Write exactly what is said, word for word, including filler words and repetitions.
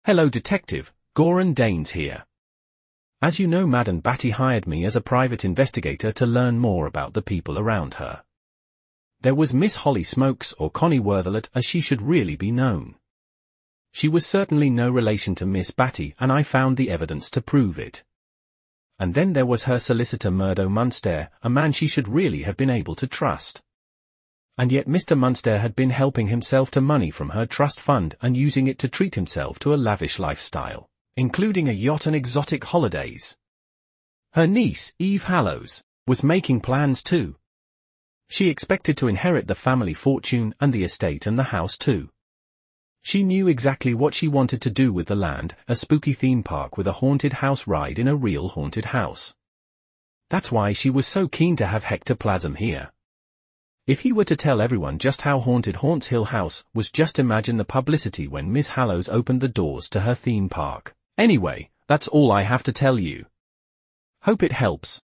Hello Detective, Goran Danes here. As you know, Madam Batty hired me as a private investigator to learn more about the people around her. There was Miss Holly Smokes, or Connie Worthelett as she should really be known. She was certainly no relation to Miss Batty, and I found the evidence to prove it. And then there was her solicitor Murdo Munster, a man she should really have been able to trust. And yet Mister Munster had been helping himself to money from her trust fund and using it to treat himself to a lavish lifestyle, including a yacht and exotic holidays. Her niece, Eve Hallows, was making plans too. She expected to inherit the family fortune and the estate and the house too. She knew exactly what she wanted to do with the land, a spooky theme park with a haunted house ride in a real haunted house. That's why she was so keen to have Hectoplasm here. If he were to tell everyone just how haunted Haunts Hill House was, just imagine the publicity when Miss Hallows opened the doors to her theme park. Anyway, that's all I have to tell you. Hope it helps.